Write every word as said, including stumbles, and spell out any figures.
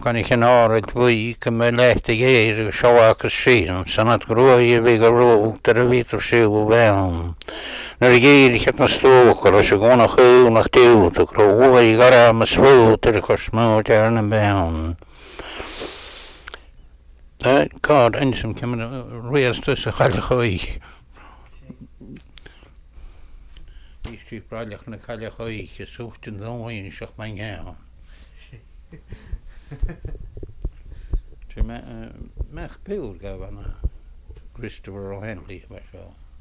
gan ich yn oed fwy gymyleth i geir y sioag y sy'n sanad grwy i fi gyrwg dyr y fit o'r siw o fewn. Nyr i geir ich at na stwch ar os y gwn o'ch yw na'ch diwt o grwy i gara am y swyd dyr i'ch osmwyd ar yn y fewn. God, ensym cymryd rhywys dys y chael chwy. Eich braliach na chael chwy, che swft yn ddwy'n sioch mae'n iawn. Mech biwr gaf yna Christopher O'Henley,